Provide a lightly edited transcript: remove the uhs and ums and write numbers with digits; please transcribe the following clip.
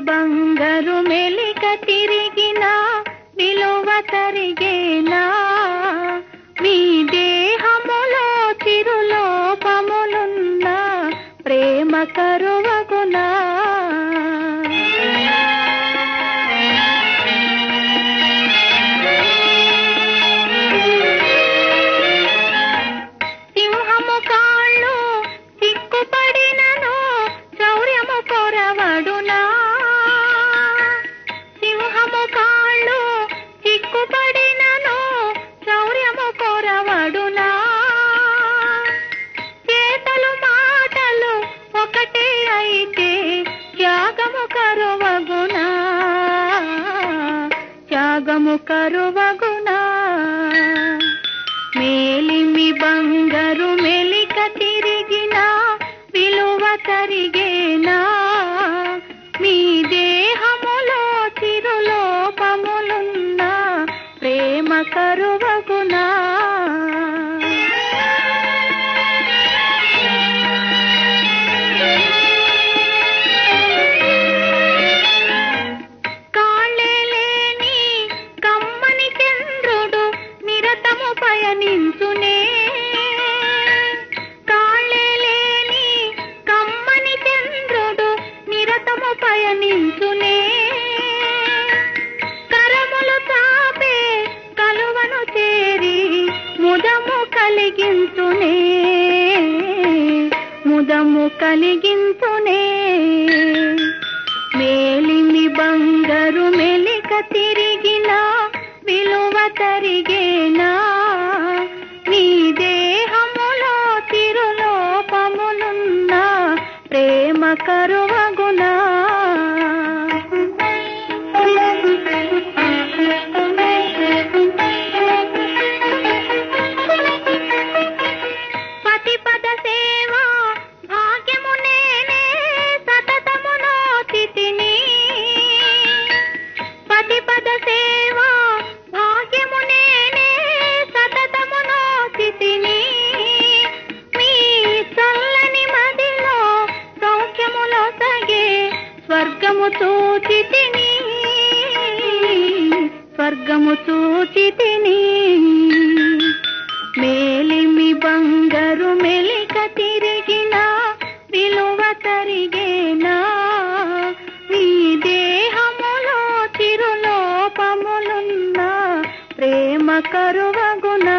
బంగారు మెలిక తిరిగిన విలువ తరిగేనా మీ దేహములో చిరులోపములున్న ప్రేమ కరువగునా సింహము కాళ్ళు సిక్కుపడినను శౌర్యము కొరవడునా సింహము కాళ్ళు సిక్కుపడినను శౌర్యము కొరవడునా చేతలు మాటలు ఒకటే అయితే త్యాగము కరువగునా త్యాగము కరువగునా మేలిమి బంగారు మెలిక తిరిగిన విలువ తరిగేనా మీ దేహములో చిరులోపములున్న ప్రేమ కరువగునా కాళ్ళే లేని కమ్మని చంద్రుడు నిరతము పయనించునే కాళ్ళే లేని కమ్మని చంద్రుడు నిరతము పయనించునే కరములు చాపే కలువను చేరి ముదము కలిగించునే ముదము కలిగించునే మేలిమి బంగారు మెలిక తిరిగిన విలువ తరిగేనా మీ దేహములో చిరులోపములున్న ప్రేమ కరువగునా పతిపద సేవ భాగ్యము నేనే సతతము నోచితిని పతిపద సేవ భాగ్యము నేనే సతతము నోచితిని మీ చల్లని మదిలో సౌఖ్యములో సగే స్వర్గము చూచితిని స్వర్గము చూచితిని మేలిమి బంగారు మెలిక తిరిగిన విలువ తరిగేనా మీ దేహములో చిరులోపములున్న ప్రేమ కరువగునా